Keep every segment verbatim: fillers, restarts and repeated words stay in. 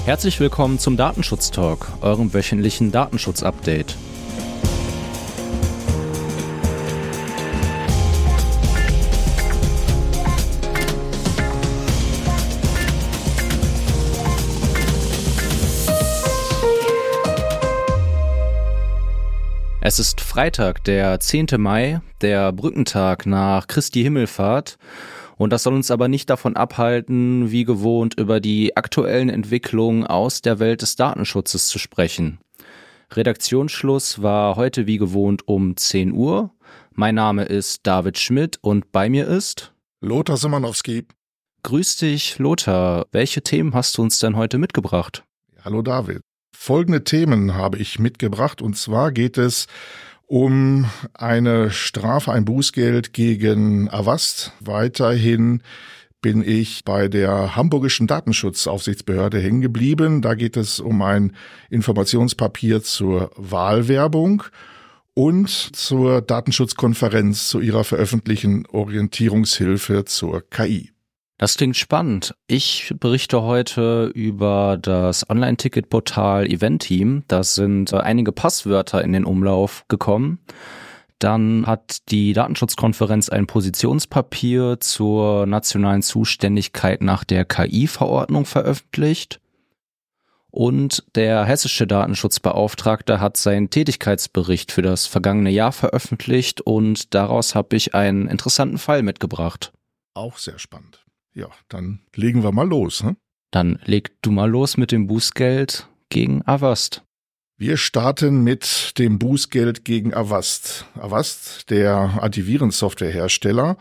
Herzlich willkommen zum Datenschutz-Talk, eurem wöchentlichen Datenschutz-Update. Es ist Freitag, der zehnte Mai, der Brückentag nach Christi Himmelfahrt. Und das soll uns aber nicht davon abhalten, wie gewohnt über die aktuellen Entwicklungen aus der Welt des Datenschutzes zu sprechen. Redaktionsschluss war heute wie gewohnt um zehn Uhr. Mein Name ist David Schmidt und bei mir ist Lothar Simanowski. Grüß dich, Lothar. Welche Themen hast du uns denn heute mitgebracht? Hallo David. Folgende Themen habe ich mitgebracht, und zwar geht es um eine Strafe, ein Bußgeld gegen Avast. Weiterhin bin ich bei der Hamburgischen Datenschutzaufsichtsbehörde hängen geblieben. Da geht es um ein Informationspapier zur Wahlwerbung und zur Datenschutzkonferenz zu ihrer veröffentlichten Orientierungshilfe zur K I. Das klingt spannend. Ich berichte heute über das Online-Ticket-Portal Eventim. Da sind einige Passwörter in den Umlauf gekommen. Dann hat die Datenschutzkonferenz ein Positionspapier zur nationalen Zuständigkeit nach der K I-Verordnung veröffentlicht. Und der hessische Datenschutzbeauftragte hat seinen Tätigkeitsbericht für das vergangene Jahr veröffentlicht und daraus habe ich einen interessanten Fall mitgebracht. Auch sehr spannend. Ja, dann legen wir mal los. Ne? Dann leg du mal los mit dem Bußgeld gegen Avast. Wir starten mit dem Bußgeld gegen Avast. Avast, der Antivirensoftwarehersteller,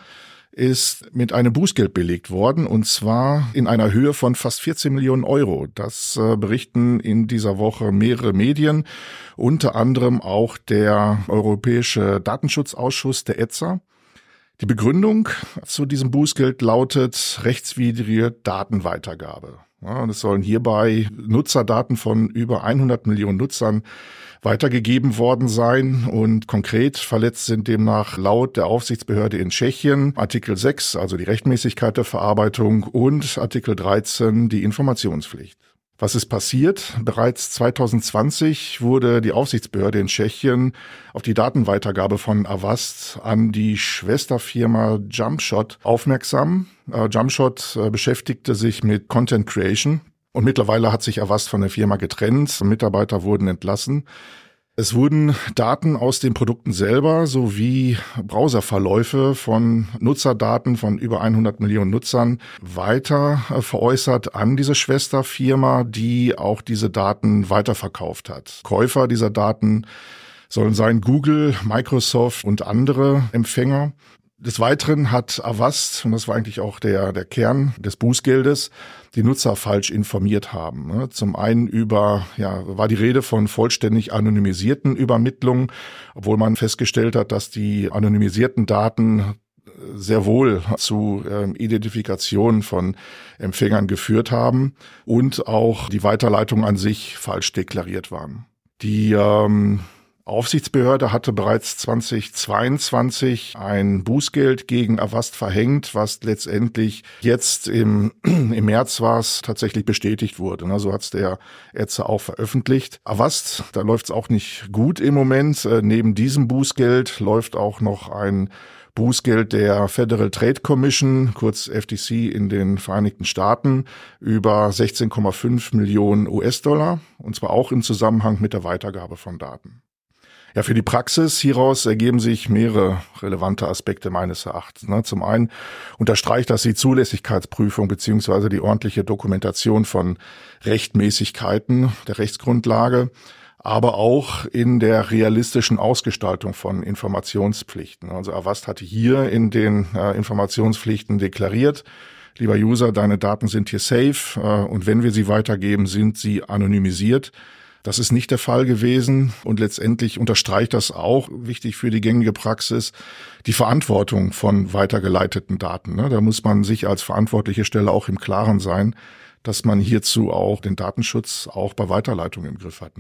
ist mit einem Bußgeld belegt worden, und zwar in einer Höhe von fast vierzehn Millionen Euro. Das äh, berichten in dieser Woche mehrere Medien, unter anderem auch der Europäische Datenschutzausschuss, der E Z A. Die Begründung zu diesem Bußgeld lautet rechtswidrige Datenweitergabe. Ja, und es sollen hierbei Nutzerdaten von über hundert Millionen Nutzern weitergegeben worden sein, und konkret verletzt sind demnach laut der Aufsichtsbehörde in Tschechien Artikel sechs, also die Rechtmäßigkeit der Verarbeitung, und Artikel dreizehn, die Informationspflicht. Was ist passiert? Bereits zwanzig zwanzig wurde die Aufsichtsbehörde in Tschechien auf die Datenweitergabe von Avast an die Schwesterfirma Jumpshot aufmerksam. Äh, Jumpshot äh, beschäftigte sich mit Content Creation, und mittlerweile hat sich Avast von der Firma getrennt. Mitarbeiter wurden entlassen. Es wurden Daten aus den Produkten selber sowie Browserverläufe von Nutzerdaten von über hundert Millionen Nutzern weiter veräußert an diese Schwesterfirma, die auch diese Daten weiterverkauft hat. Käufer dieser Daten sollen sein Google, Microsoft und andere Empfänger. Des Weiteren hat Avast, und das war eigentlich auch der, der Kern des Bußgeldes, die Nutzer falsch informiert haben. Zum einen über, ja, war die Rede von vollständig anonymisierten Übermittlungen, obwohl man festgestellt hat, dass die anonymisierten Daten sehr wohl zu äh, Identifikation von Empfängern geführt haben und auch die Weiterleitung an sich falsch deklariert waren. Die ähm, Aufsichtsbehörde hatte bereits zweitausendzweiundzwanzig ein Bußgeld gegen Avast verhängt, was letztendlich jetzt im, im März war es tatsächlich bestätigt wurde. So hat es der E Z A auch veröffentlicht. Avast, da läuft es auch nicht gut im Moment. Neben diesem Bußgeld läuft auch noch ein Bußgeld der Federal Trade Commission, kurz F T C in den Vereinigten Staaten, über sechzehn Komma fünf Millionen U S-Dollar, und zwar auch im Zusammenhang mit der Weitergabe von Daten. Ja, für die Praxis hieraus ergeben sich mehrere relevante Aspekte meines Erachtens. Zum einen unterstreicht das die Zulässigkeitsprüfung bzw. die ordentliche Dokumentation von Rechtmäßigkeiten der Rechtsgrundlage, aber auch in der realistischen Ausgestaltung von Informationspflichten. Also Avast hatte hier in den äh, Informationspflichten deklariert: Lieber User, deine Daten sind hier safe, äh, und wenn wir sie weitergeben, sind sie anonymisiert. Das ist nicht der Fall gewesen, und letztendlich unterstreicht das auch, wichtig für die gängige Praxis, die Verantwortung von weitergeleiteten Daten. Da muss man sich als verantwortliche Stelle auch im Klaren sein, dass man hierzu auch den Datenschutz auch bei Weiterleitung im Griff hat.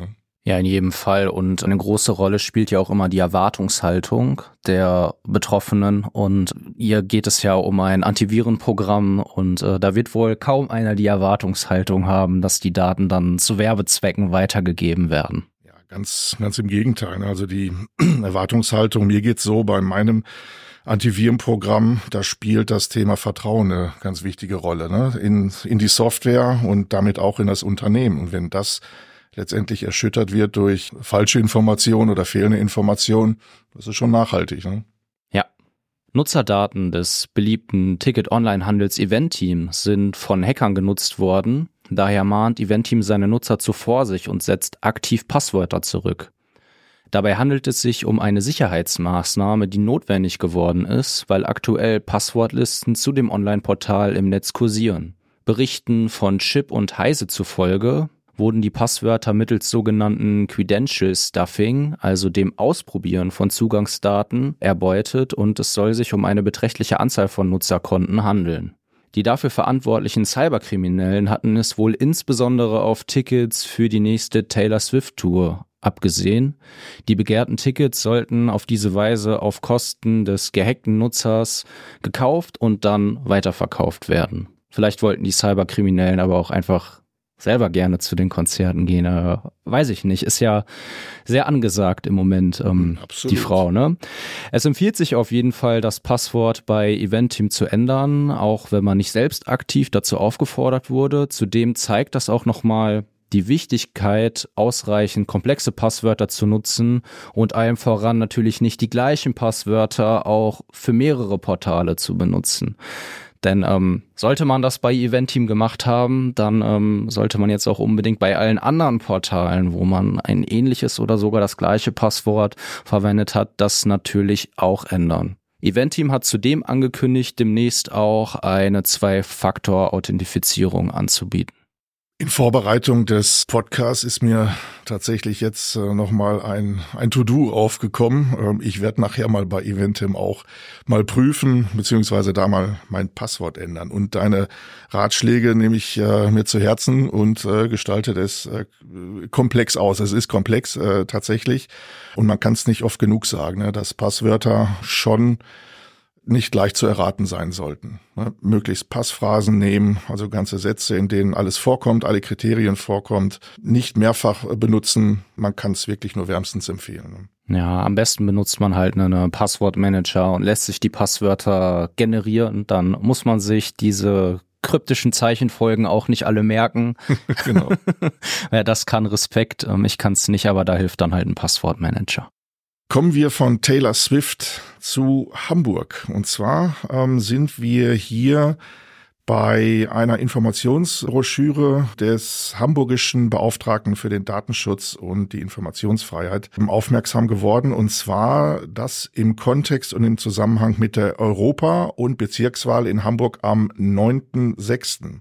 Ja, in jedem Fall. Und eine große Rolle spielt ja auch immer die Erwartungshaltung der Betroffenen. Und hier geht es ja um ein Antivirenprogramm. Und äh, da wird wohl kaum einer die Erwartungshaltung haben, dass die Daten dann zu Werbezwecken weitergegeben werden. Ja, ganz, ganz im Gegenteil. Also die Erwartungshaltung, mir geht's so bei meinem Antivirenprogramm, da spielt das Thema Vertrauen eine ganz wichtige Rolle, ne? In, in die Software und damit auch in das Unternehmen. Und wenn das letztendlich erschüttert wird durch falsche Informationen oder fehlende Informationen, das ist schon nachhaltig, ne? Ja. Nutzerdaten des beliebten Ticket-Online-Handels-Event-Teams sind von Hackern genutzt worden. Daher mahnt Event-Team seine Nutzer zur Vorsicht und setzt aktiv Passwörter zurück. Dabei handelt es sich um eine Sicherheitsmaßnahme, die notwendig geworden ist, weil aktuell Passwortlisten zu dem Online-Portal im Netz kursieren. Berichten von Chip und Heise zufolge wurden die Passwörter mittels sogenannten Credential Stuffing, also dem Ausprobieren von Zugangsdaten, erbeutet und es soll sich um eine beträchtliche Anzahl von Nutzerkonten handeln. Die dafür verantwortlichen Cyberkriminellen hatten es wohl insbesondere auf Tickets für die nächste Taylor Swift Tour abgesehen. Die begehrten Tickets sollten auf diese Weise auf Kosten des gehackten Nutzers gekauft und dann weiterverkauft werden. Vielleicht wollten die Cyberkriminellen aber auch einfach selber gerne zu den Konzerten gehen. Äh, weiß ich nicht. Ist ja sehr angesagt im Moment, ähm, die Frau, ne? Es empfiehlt sich auf jeden Fall, das Passwort bei Event-Team zu ändern, auch wenn man nicht selbst aktiv dazu aufgefordert wurde. Zudem zeigt das auch nochmal die Wichtigkeit, ausreichend komplexe Passwörter zu nutzen und allem voran natürlich nicht die gleichen Passwörter auch für mehrere Portale zu benutzen. Denn ähm, sollte man das bei Event-Team gemacht haben, dann ähm, sollte man jetzt auch unbedingt bei allen anderen Portalen, wo man ein ähnliches oder sogar das gleiche Passwort verwendet hat, das natürlich auch ändern. Event-Team hat zudem angekündigt, demnächst auch eine Zwei-Faktor-Authentifizierung anzubieten. In Vorbereitung des Podcasts ist mir tatsächlich jetzt äh, nochmal ein, ein To-Do aufgekommen. Ähm, ich werde nachher mal bei Eventim auch mal prüfen, beziehungsweise da mal mein Passwort ändern. Und deine Ratschläge nehme ich äh, mir zu Herzen und äh, gestalte es äh, komplex aus. Es ist komplex äh, tatsächlich und man kann es nicht oft genug sagen, ne, dass Passwörter schon nicht leicht zu erraten sein sollten. Ne? Möglichst Passphrasen nehmen, also ganze Sätze, in denen alles vorkommt, alle Kriterien vorkommt, nicht mehrfach benutzen. Man kann es wirklich nur wärmstens empfehlen. Ne? Ja, am besten benutzt man halt einen Passwortmanager und lässt sich die Passwörter generieren. Dann muss man sich diese kryptischen Zeichenfolgen auch nicht alle merken. Genau. Ja, das kann Respekt. Ich kann es nicht, aber da hilft dann halt ein Passwortmanager. Kommen wir von Taylor Swift zu Hamburg. Und zwar ähm, sind wir hier bei einer Informationsbroschüre des hamburgischen Beauftragten für den Datenschutz und die Informationsfreiheit aufmerksam geworden. Und zwar das im Kontext und im Zusammenhang mit der Europa- und Bezirkswahl in Hamburg am neunten sechsten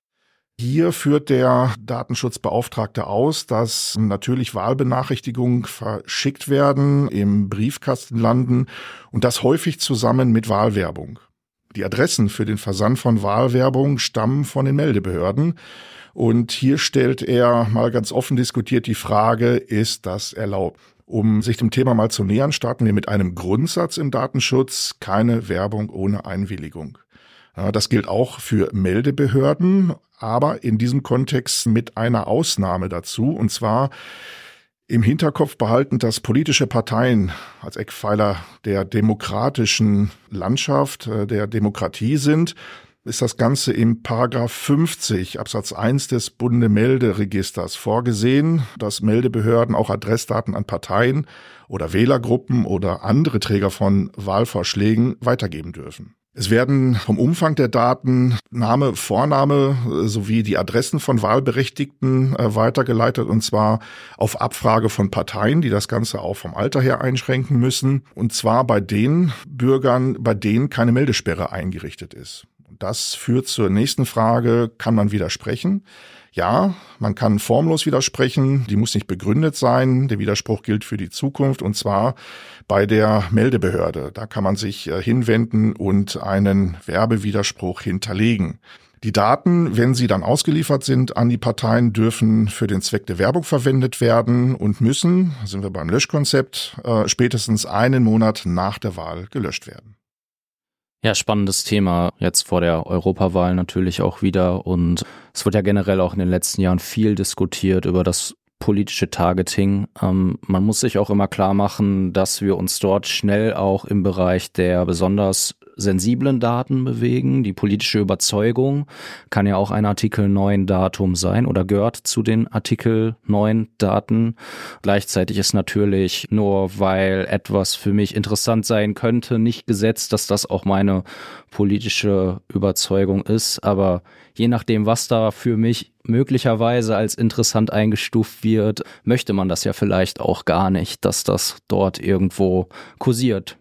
Hier führt der Datenschutzbeauftragte aus, dass natürlich Wahlbenachrichtigungen verschickt werden, im Briefkasten landen und das häufig zusammen mit Wahlwerbung. Die Adressen für den Versand von Wahlwerbung stammen von den Meldebehörden und hier stellt er mal ganz offen diskutiert die Frage, ist das erlaubt? Um sich dem Thema mal zu nähern, starten wir mit einem Grundsatz im Datenschutz, keine Werbung ohne Einwilligung. Ja, das gilt auch für Meldebehörden, aber in diesem Kontext mit einer Ausnahme dazu, und zwar im Hinterkopf behalten, dass politische Parteien als Eckpfeiler der demokratischen Landschaft, der Demokratie sind, ist das Ganze im Paragraph fünfzig Absatz eins des Bundemelderegisters vorgesehen, dass Meldebehörden auch Adressdaten an Parteien oder Wählergruppen oder andere Träger von Wahlvorschlägen weitergeben dürfen. Es werden vom Umfang der Daten Name, Vorname sowie die Adressen von Wahlberechtigten äh, weitergeleitet, und zwar auf Abfrage von Parteien, die das Ganze auch vom Alter her einschränken müssen, und zwar bei den Bürgern, bei denen keine Meldesperre eingerichtet ist. Das führt zur nächsten Frage, kann man widersprechen? Ja, man kann formlos widersprechen, die muss nicht begründet sein. Der Widerspruch gilt für die Zukunft, und zwar bei der Meldebehörde. Da kann man sich hinwenden und einen Werbewiderspruch hinterlegen. Die Daten, wenn sie dann ausgeliefert sind an die Parteien, dürfen für den Zweck der Werbung verwendet werden und müssen, da sind wir beim Löschkonzept, äh, spätestens einen Monat nach der Wahl gelöscht werden. Ja, spannendes Thema jetzt vor der Europawahl natürlich auch wieder, und es wird ja generell auch in den letzten Jahren viel diskutiert über das politische Targeting. Ähm, man muss sich auch immer klar machen, dass wir uns dort schnell auch im Bereich der besonders sensiblen Daten bewegen. Die politische Überzeugung kann ja auch ein Artikel neun Datum sein oder gehört zu den Artikel neun Daten. Gleichzeitig ist natürlich, nur weil etwas für mich interessant sein könnte, nicht gesetzt, dass das auch meine politische Überzeugung ist. Aber je nachdem, was da für mich möglicherweise als interessant eingestuft wird, möchte man das ja vielleicht auch gar nicht, dass das dort irgendwo kursiert.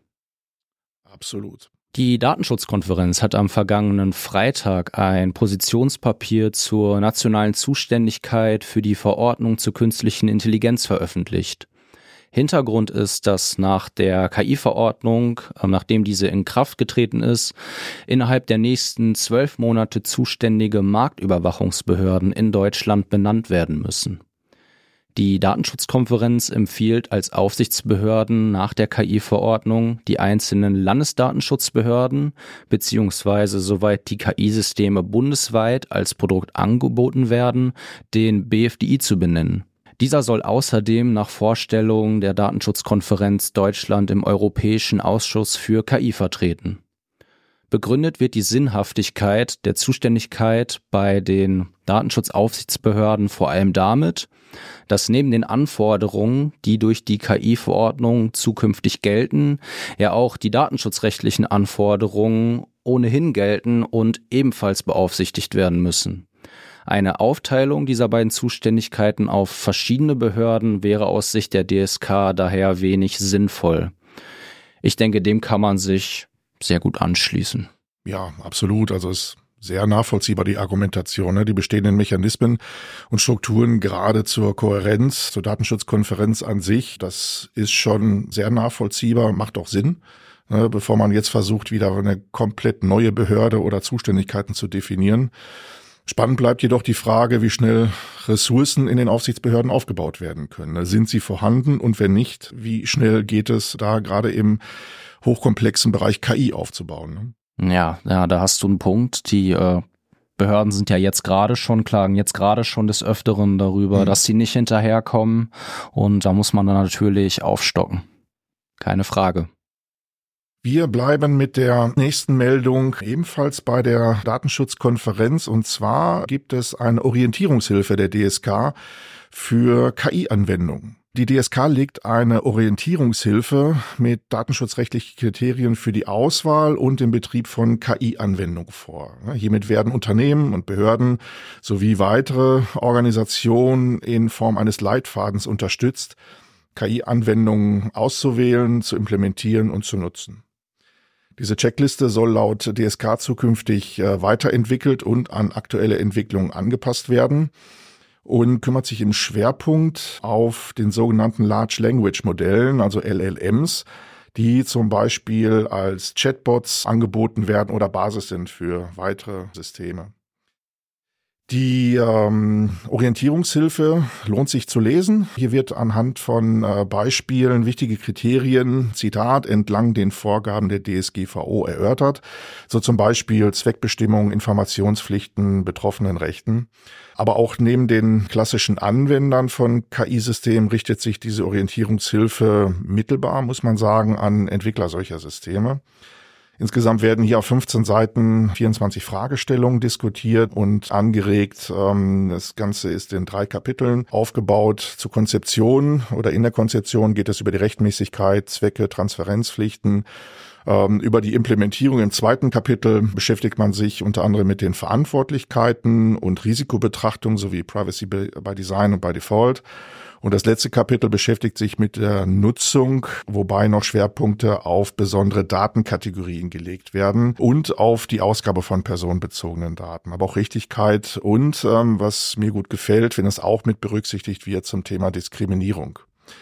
Absolut. Die Datenschutzkonferenz hat am vergangenen Freitag ein Positionspapier zur nationalen Zuständigkeit für die Verordnung zur künstlichen Intelligenz veröffentlicht. Hintergrund ist, dass nach der K I-Verordnung, nachdem diese in Kraft getreten ist, innerhalb der nächsten zwölf Monate zuständige Marktüberwachungsbehörden in Deutschland benannt werden müssen. Die Datenschutzkonferenz empfiehlt als Aufsichtsbehörden nach der K I-Verordnung die einzelnen Landesdatenschutzbehörden beziehungsweise soweit die K I-Systeme bundesweit als Produkt angeboten werden, den B F D I zu benennen. Dieser soll außerdem nach Vorstellung der Datenschutzkonferenz Deutschland im Europäischen Ausschuss für K I vertreten. Begründet wird die Sinnhaftigkeit der Zuständigkeit bei den Datenschutzaufsichtsbehörden vor allem damit, dass neben den Anforderungen, die durch die K I-Verordnung zukünftig gelten, ja auch die datenschutzrechtlichen Anforderungen ohnehin gelten und ebenfalls beaufsichtigt werden müssen. Eine Aufteilung dieser beiden Zuständigkeiten auf verschiedene Behörden wäre aus Sicht der D S K daher wenig sinnvoll. Ich denke, dem kann man sich sehr gut anschließen. Ja, absolut. Also es ist sehr nachvollziehbar, die Argumentation, ne? Die bestehenden Mechanismen und Strukturen gerade zur Kohärenz, zur Datenschutzkonferenz an sich, das ist schon sehr nachvollziehbar, macht auch Sinn, ne? Bevor man jetzt versucht, wieder eine komplett neue Behörde oder Zuständigkeiten zu definieren. Spannend bleibt jedoch die Frage, wie schnell Ressourcen in den Aufsichtsbehörden aufgebaut werden können. Sind sie vorhanden und wenn nicht, wie schnell geht es da gerade im hochkomplexen Bereich K I aufzubauen? Ja, ja, da hast du einen Punkt. Die äh, Behörden sind ja jetzt gerade schon, klagen jetzt gerade schon des Öfteren darüber, mhm. dass sie nicht hinterherkommen, und da muss man dann natürlich aufstocken. Keine Frage. Wir bleiben mit der nächsten Meldung ebenfalls bei der Datenschutzkonferenz, und zwar gibt es eine Orientierungshilfe der D S K für K I-Anwendungen. Die D S K legt eine Orientierungshilfe mit datenschutzrechtlichen Kriterien für die Auswahl und den Betrieb von K I-Anwendungen vor. Hiermit werden Unternehmen und Behörden sowie weitere Organisationen in Form eines Leitfadens unterstützt, K I-Anwendungen auszuwählen, zu implementieren und zu nutzen. Diese Checkliste soll laut D S K zukünftig äh, weiterentwickelt und an aktuelle Entwicklungen angepasst werden und kümmert sich im Schwerpunkt auf den sogenannten Large Language Modellen, also L L Ms, die zum Beispiel als Chatbots angeboten werden oder Basis sind für weitere Systeme. Die ähm, Orientierungshilfe lohnt sich zu lesen. Hier wird anhand von äh, Beispielen wichtige Kriterien, Zitat, entlang den Vorgaben der D S G V O erörtert, so zum Beispiel Zweckbestimmung, Informationspflichten, betroffenen Rechten. Aber auch neben den klassischen Anwendern von K I-Systemen richtet sich diese Orientierungshilfe mittelbar, muss man sagen, an Entwickler solcher Systeme. Insgesamt werden hier auf fünfzehn Seiten vierundzwanzig Fragestellungen diskutiert und angeregt. Das Ganze ist in drei Kapiteln aufgebaut. Zur Konzeption oder in der Konzeption geht es über die Rechtmäßigkeit, Zwecke, Transparenzpflichten. Über die Implementierung im zweiten Kapitel beschäftigt man sich unter anderem mit den Verantwortlichkeiten und Risikobetrachtung sowie Privacy by Design und by Default. Und das letzte Kapitel beschäftigt sich mit der Nutzung, wobei noch Schwerpunkte auf besondere Datenkategorien gelegt werden und auf die Ausgabe von personenbezogenen Daten. Aber auch Richtigkeit und, ähm, was mir gut gefällt, wenn es auch mit berücksichtigt wird, zum Thema Diskriminierung.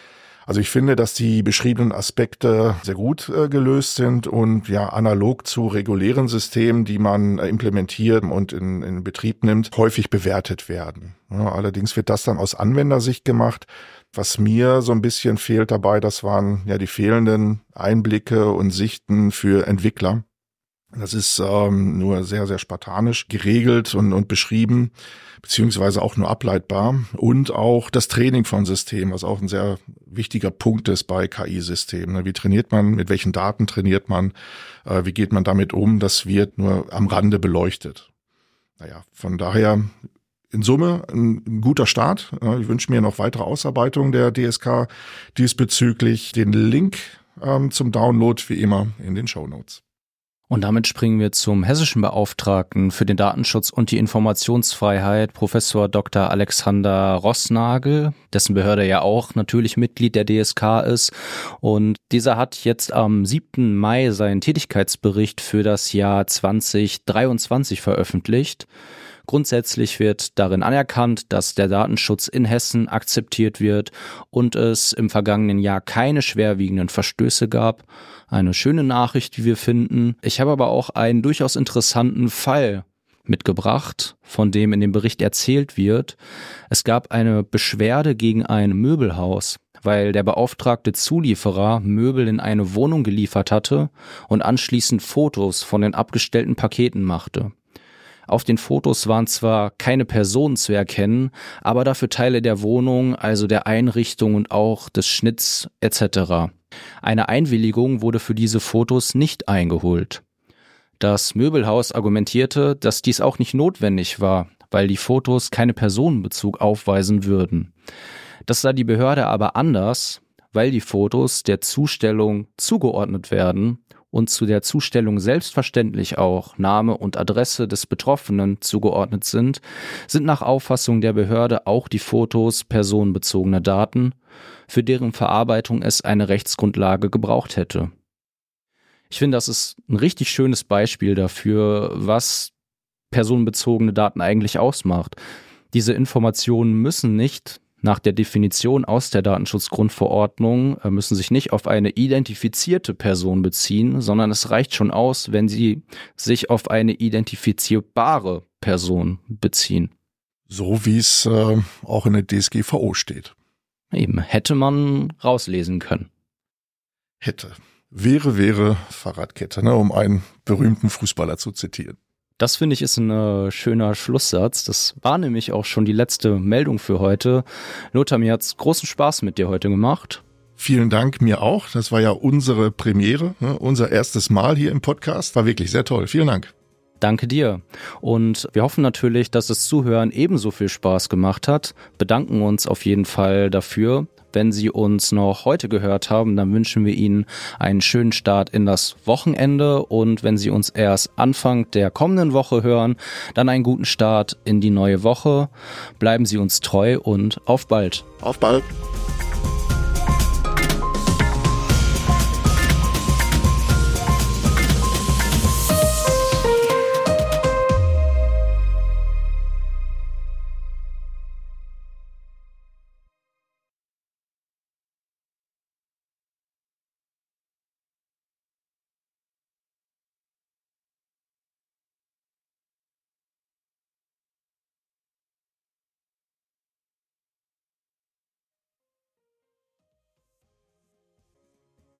Also ich finde, dass die beschriebenen Aspekte sehr gut äh, gelöst sind und ja analog zu regulären Systemen, die man äh, implementiert und in, in Betrieb nimmt, häufig bewertet werden. Ja, allerdings wird das dann aus Anwendersicht gemacht. Was mir so ein bisschen fehlt dabei, das waren ja die fehlenden Einblicke und Sichten für Entwickler. Das ist ähm, nur sehr, sehr spartanisch geregelt und, und beschrieben, beziehungsweise auch nur ableitbar. Und auch das Training von Systemen, was auch ein sehr wichtiger Punkt ist bei K I-Systemen. Wie trainiert man, mit welchen Daten trainiert man, äh, wie geht man damit um, das wird nur am Rande beleuchtet. Naja, von daher in Summe ein, ein guter Start. Ich wünsche mir noch weitere Ausarbeitung der D S K diesbezüglich. Den Link ähm, zum Download wie immer in den Shownotes. Und damit springen wir zum hessischen Beauftragten für den Datenschutz und die Informationsfreiheit, Professor Doktor Alexander Roßnagel, dessen Behörde ja auch natürlich Mitglied der D S K ist. Und dieser hat jetzt am siebten Mai seinen Tätigkeitsbericht für das Jahr zwanzig dreiundzwanzig veröffentlicht. Grundsätzlich wird darin anerkannt, dass der Datenschutz in Hessen akzeptiert wird und es im vergangenen Jahr keine schwerwiegenden Verstöße gab. Eine schöne Nachricht, wie wir finden. Ich habe aber auch einen durchaus interessanten Fall mitgebracht, von dem in dem Bericht erzählt wird. Es gab eine Beschwerde gegen ein Möbelhaus, weil der beauftragte Zulieferer Möbel in eine Wohnung geliefert hatte und anschließend Fotos von den abgestellten Paketen machte. Auf den Fotos waren zwar keine Personen zu erkennen, aber dafür Teile der Wohnung, also der Einrichtung und auch des Schnitts et cetera. Eine Einwilligung wurde für diese Fotos nicht eingeholt. Das Möbelhaus argumentierte, dass dies auch nicht notwendig war, weil die Fotos keine Personenbezug aufweisen würden. Das sah die Behörde aber anders, weil die Fotos der Zustellung zugeordnet werden und zu der Zustellung selbstverständlich auch Name und Adresse des Betroffenen zugeordnet sind, sind nach Auffassung der Behörde auch die Fotos personenbezogene Daten, für deren Verarbeitung es eine Rechtsgrundlage gebraucht hätte. Ich finde, das ist ein richtig schönes Beispiel dafür, was personenbezogene Daten eigentlich ausmacht. Diese Informationen müssen nicht nach der Definition aus der Datenschutzgrundverordnung müssen sich nicht auf eine identifizierte Person beziehen, sondern es reicht schon aus, wenn sie sich auf eine identifizierbare Person beziehen. So wie es äh, auch in der D S G V O steht. Eben, hätte man rauslesen können. Hätte. Wäre, wäre Fahrradkette, ne, um einen berühmten Fußballer zu zitieren. Das finde ich ist ein äh, schöner Schlusssatz. Das war nämlich auch schon die letzte Meldung für heute. Lothar, mir hat's großen Spaß mit dir heute gemacht. Vielen Dank, mir auch. Das war ja unsere Premiere, ne? Unser erstes Mal hier im Podcast. War wirklich sehr toll. Vielen Dank. Danke dir. Und wir hoffen natürlich, dass das Zuhören ebenso viel Spaß gemacht hat. Bedanken uns auf jeden Fall dafür. Wenn Sie uns noch heute gehört haben, dann wünschen wir Ihnen einen schönen Start in das Wochenende. Und wenn Sie uns erst Anfang der kommenden Woche hören, dann einen guten Start in die neue Woche. Bleiben Sie uns treu und auf bald. Auf bald.